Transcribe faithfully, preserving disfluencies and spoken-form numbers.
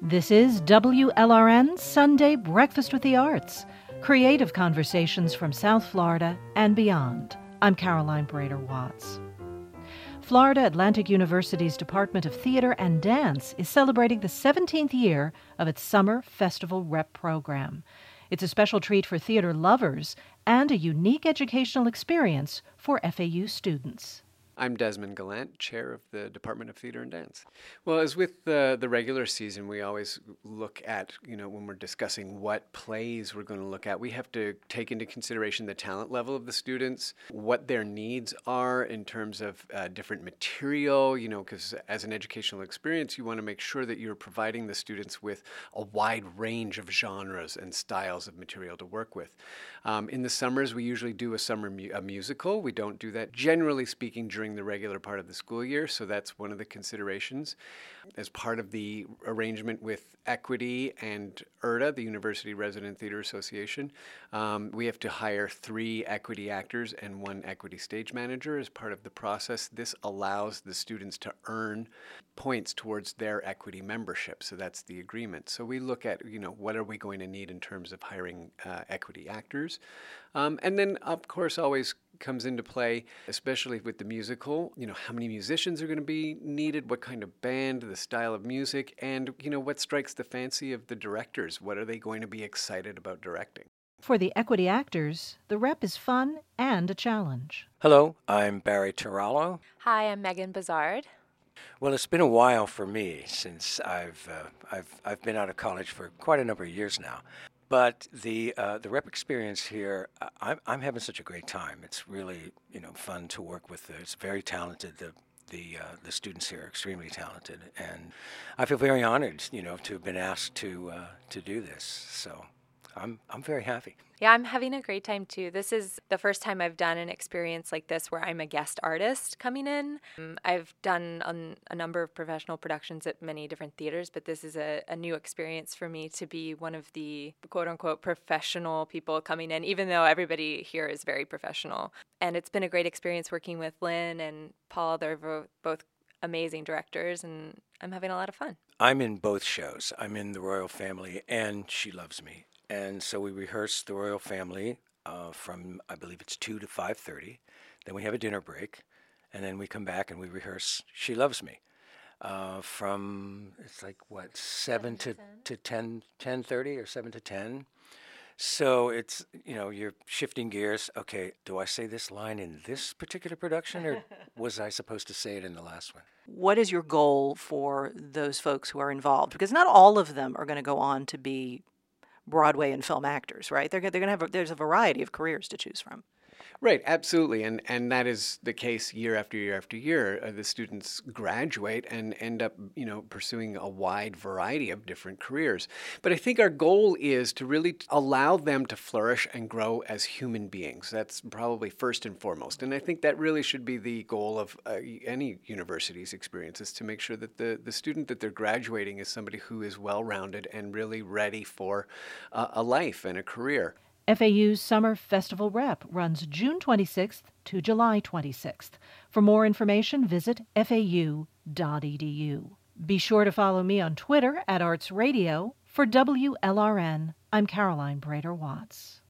This is W L R N Sunday Breakfast with the Arts, creative conversations from South Florida and beyond. I'm Caroline Brader Watts. Florida Atlantic University's Department of Theater and Dance is celebrating the seventeenth year of its Summer Festival Rep program. It's a special treat for theater lovers and a unique educational experience for F A U students. I'm Desmond Gallant, chair of the Department of Theater and Dance. Well, as with the, the regular season, we always look at, you know, when we're discussing what plays we're going to look at, we have to take into consideration the talent level of the students, what their needs are in terms of uh, different material, you know, because as an educational experience, you want to make sure that you're providing the students with a wide range of genres and styles of material to work with. Um, in the summers, we usually do a summer mu- a musical. We don't do that, generally speaking, during the regular part of the school year, so that's one of the considerations. As part of the arrangement with Equity and I R D A, the University Resident Theater Association, um, we have to hire three Equity actors and one Equity stage manager as part of the process. This allows the students to earn points towards their Equity membership, so that's the agreement. So we look at, you know, what are we going to need in terms of hiring uh, Equity actors, um, and then of course always comes into play, especially with the musical, you know, how many musicians are going to be needed, what kind of band, the style of music, and, you know, what strikes the fancy of the directors. What are they going to be excited about directing? For the Equity actors, the rep is fun and a challenge. Hello, I'm Barry Tarallo. Hi, I'm Megan Bazard. Well, it's been a while for me since I've uh, I've I've been out of college for quite a number of years now. But the uh, the rep experience here, I- I'm I'm having such a great time. It's really, you know, fun to work with. The, it's very talented. The the uh, the students here are extremely talented, and I feel very honored, you know, to have been asked to uh, to do this. So I'm I'm very happy. Yeah, I'm having a great time too. This is the first time I've done an experience like this where I'm a guest artist coming in. Um, I've done a, a number of professional productions at many different theaters, but this is a, a new experience for me to be one of the quote unquote professional people coming in, even though everybody here is very professional. And it's been a great experience working with Lynn and Paul. They're vo- both amazing directors, and I'm having a lot of fun. I'm in both shows. I'm in The Royal Family and She Loves Me. And so we rehearse The Royal Family uh, from, I believe it's two to five thirty. Then we have a dinner break. And then we come back and we rehearse She Loves Me uh, from, it's like, what, seven to, to ten, ten thirty or seven to ten. So it's, you know, you're shifting gears. Okay, do I say this line in this particular production, or was I supposed to say it in the last one? What is your goal for those folks who are involved? Because not all of them are going to go on to be Broadway and film actors, right? They're, they're going to have a, there's a variety of careers to choose from. Right, absolutely, and and that is the case year after year after year. Uh, the students graduate and end up, you know, pursuing a wide variety of different careers. But I think our goal is to really allow them to flourish and grow as human beings. That's probably first and foremost, and I think that really should be the goal of uh, any university's experience, is to make sure that the the student that they're graduating is somebody who is well-rounded and really ready for uh, a life and a career. F A U's Summer Festival Rep runs June twenty-sixth to July twenty-sixth. For more information, visit f a u dot e d u. Be sure to follow me on Twitter at Arts Radio. For W L R N, I'm Caroline Brader Watts.